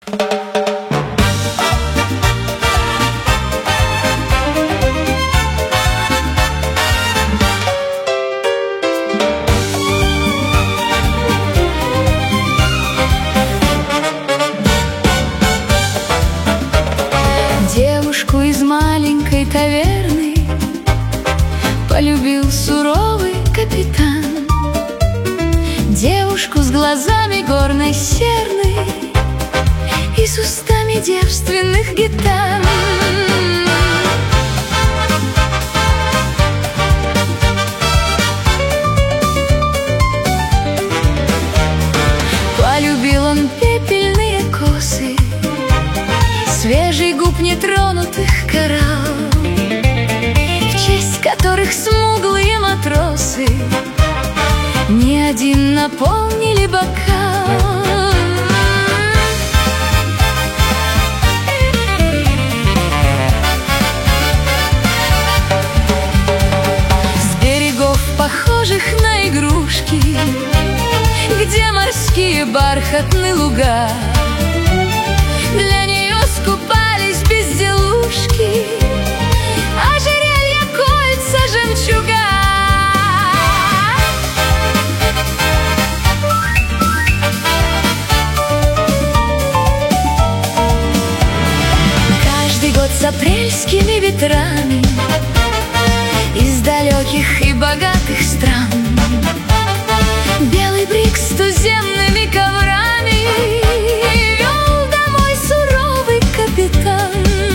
Девушку из маленькой таверны полюбил суровый капитан. Девушку с глазами горной серны и с устами девственных гитан. Полюбил он пепельные косы, свежий губ нетронутых коралл, в честь которых смуглые матросы ни один наполнили бокал. С берегов, похожих на игрушки, где морские бархатные луга, для нее скупались безделушки, ожерелья, кольца, жемчуга. Каждый год с апрельскими ветрами из далеких и богатых стран белый брик с туземными коврами вел домой суровый капитан.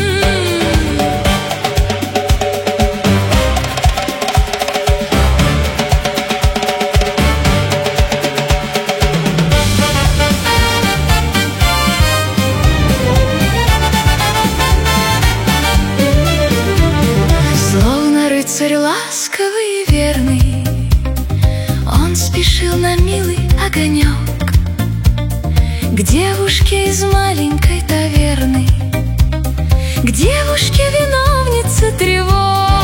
Словно рыцарь ласковый и верный, он спешил на милый огонек к девушке из маленькой таверны, к девушке, виновнице тревог.